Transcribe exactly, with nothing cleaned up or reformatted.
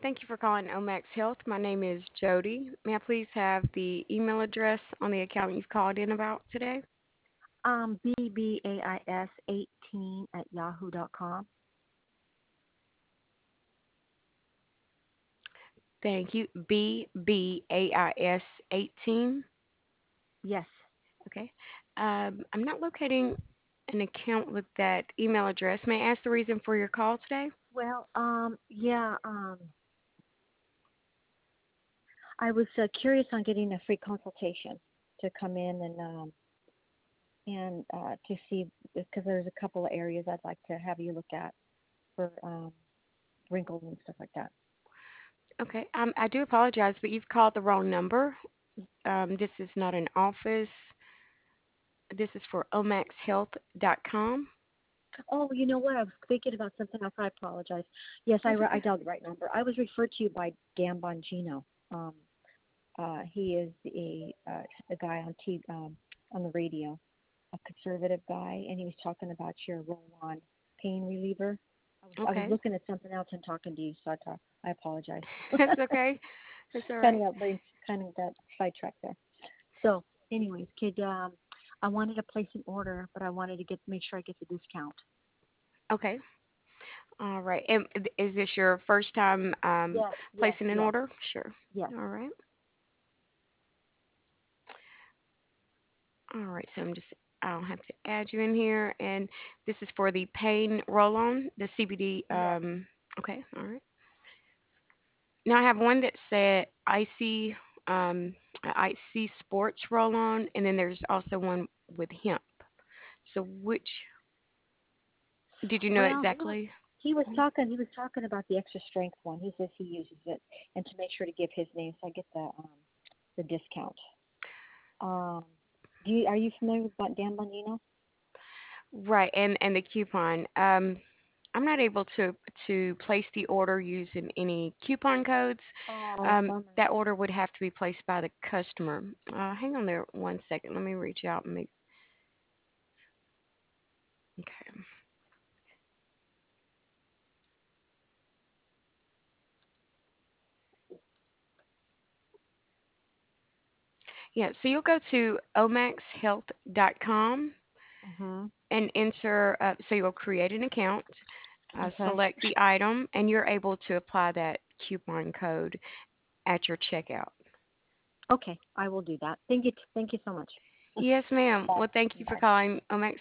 Thank you for calling Omax Health. My name is Jody. May I please have the email address on the account you've called in about today? Um, B B A I S eighteen at yahoo dot com. Thank you. B B A I S eighteen. Yes. Okay. Um, I'm not locating an account with that email address. May I ask the reason for your call today? Well, um, yeah, um, I was uh, curious on getting a free consultation to come in and um, and uh, to see because there's a couple of areas I'd like to have you look at for um, wrinkles and stuff like that. Okay. Um, I do apologize, but you've called the wrong number. Um, this is not an office. This is for omax health dot com. Oh, you know what? I was thinking about something else. I apologize. Yes, I, That's re- I okay. dialed the right number. I was referred to you by Dan Bongino. Um, uh, he is a uh, a guy on T um, on the radio, a conservative guy, and he was talking about your roll-on pain reliever. I was I was Okay. looking at something else and talking to you, so I talk, I apologize. That's okay. That's all kind of right. got brain, kind of got sidetracked there. So, anyways, kid, um, I wanted to place an order, but I wanted to get make sure I get the discount. Okay. All right. And is this your first time um, Yes, yes, placing an yes, order? Sure. yes. All right. All right. So I'm just, I'll have to add you in here. And this is for the pain roll on, the C B D. Yes. Um, okay. All right. Now I have one that said icy, um, icy sports roll on, and then there's also one with hemp. So which, did you know Well, he was exactly? he was talking he was talking about the extra strength one. He says he uses it, and to make sure to give his name, so I get the um the discount. Um, do you are you familiar with Bon- Dan Bongino? Right. And, and the coupon. Um, I'm not able to to place the order using any coupon codes. Oh, Um, bummer. that order would have to be placed by the customer. Uh, hang on there one second. Let me reach out and make. Okay. Yeah. So you'll go to omax health dot com Mhm. and enter. Uh, so you'll create an account, uh, Okay. select the item, and you're able to apply that coupon code at your checkout. Okay, I will do that. Thank you. Thank you so much. Yes, ma'am. Bye. Well, thank you for Bye. calling Omax